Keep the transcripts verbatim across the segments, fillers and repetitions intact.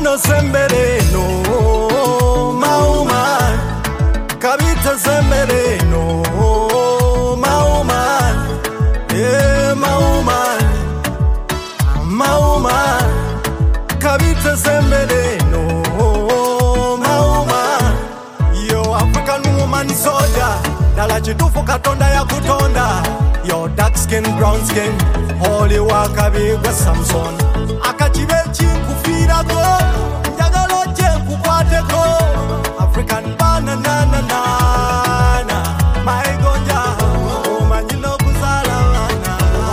Mukwano sembere no Mauman Kabita sembere no Mauman Yeah Mauman Mauman Kabita sembere no Mauman Yo African woman soldier Dala chitufu katonda ya kutonda Yo dark skin brown skin Holy wakabigwa Samson Akachibe chinkufira go Njagalo jenku kwate go African banana na na na My gonja Umanyino kuzala wana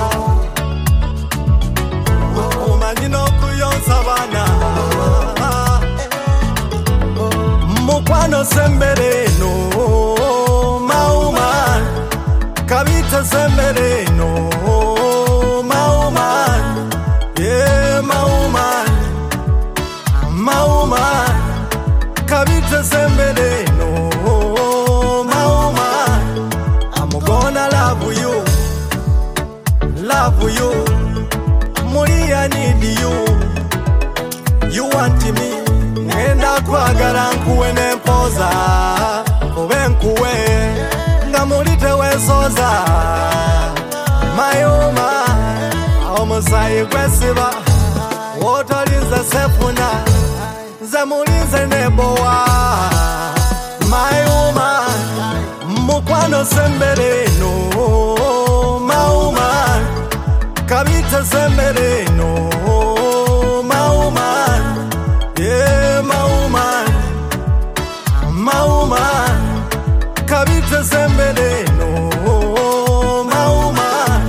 Umanyino kuyonsa wana Mukwano sembere no Mauman Kabita sembere no Mauman Yeah Mauman Mauman Kabita sembere no Mauman I'm gonna love you Love you Muri I need you You want me Nenda kwagala nkuwe nempoza Ube nkuwe Ngamulite wesoza Mayoma Omusayi gwesiba Wotolinze sefuna Zemulinze nebowa Mayoma Mukwano sembere no Mauman Kabita sembere no Mauman Yeah Mauman Mauman Kabita sembere no Mauman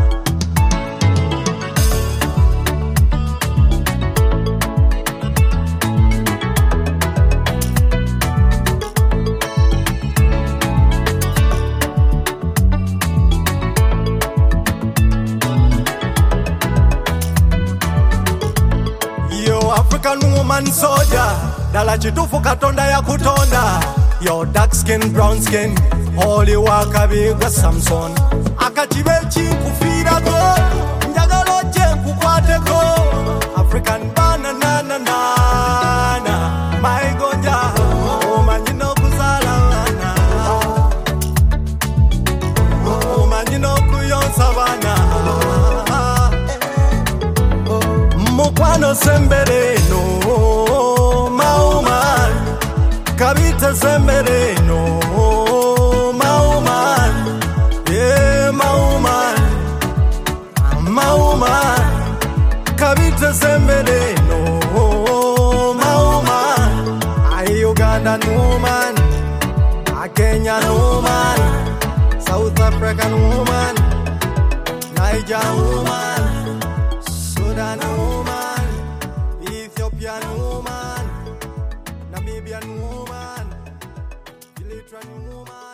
Yo African woman soldier Dala chitufu katonda ya kutonda Yo dark skin brown skin Holy wakabigwa Samson Akachibe chinkufira go Njagalo jenku kwate go African banana na na na My gonja Umanyino kuzala wana Umanyino kuyonsa wana Mukwano sembere no Mauman Kabita sembere no Mauman Yeah Mauman Mauman Kabita sembere no Mauman I Uganda woman I Kenya woman South African woman Niger woman Sudan woman Ethiopian woman Namibian woman Eritrean woman